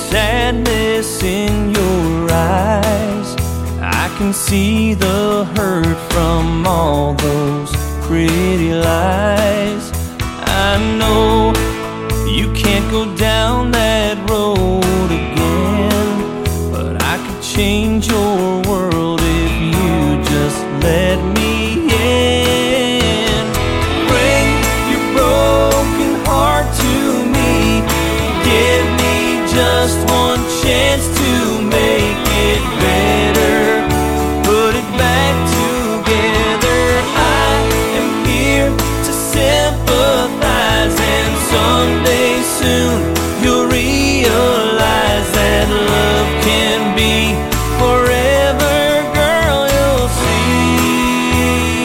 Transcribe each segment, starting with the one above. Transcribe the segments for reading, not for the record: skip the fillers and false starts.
sadness in your eyes. I can see the hurt from all those pretty lies. I know you can't go down that road again, but I could change your world if you just let me in. Bring your broken heart to me. Give me just one chance to make it better. Put it back together. I am here to sympathize, and someday soon you'll realize that love can be forever, girl, you'll see.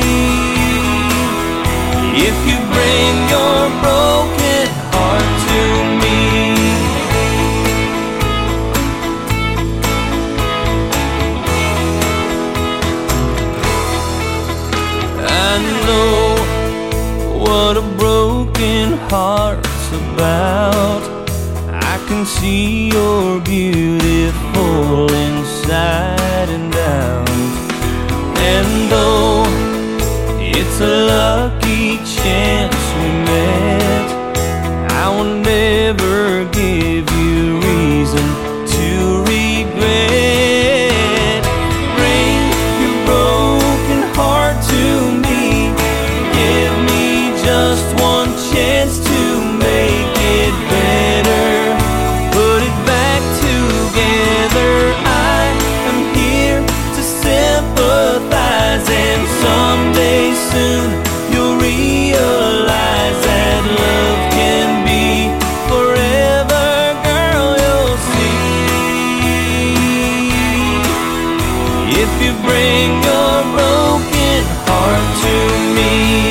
If you bring your broken heart to me. I know what a broken heart's about. I can see you're beautiful inside and out. And though it's a lucky chance we met, I will never give you reason to regret. Bring your broken heart to me. Give me just one chance to make it better. Put it back together. I am here to sympathize, and someday soon you'll realize that love can be forever, girl, you'll see. If you bring your broken heart to me.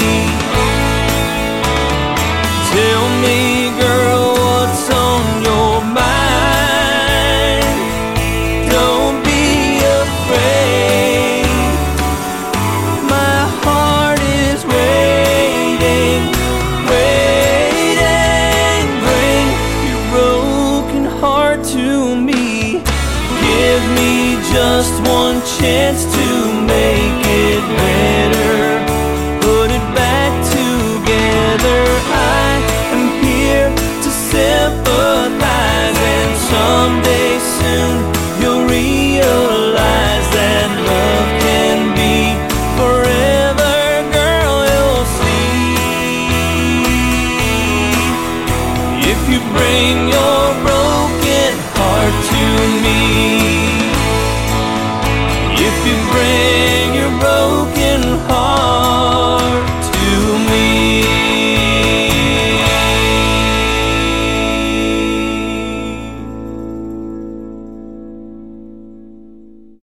Tell me, girl, what's on your mind. Don't be afraid. My heart is waiting, waiting. Bring your broken heart to me. Give me just one chance to make it better. Put it back together. I am here to sympathize, and someday soon you'll realize that love can be forever, girl, you'll see. If you bring your broken heart to me. If you bring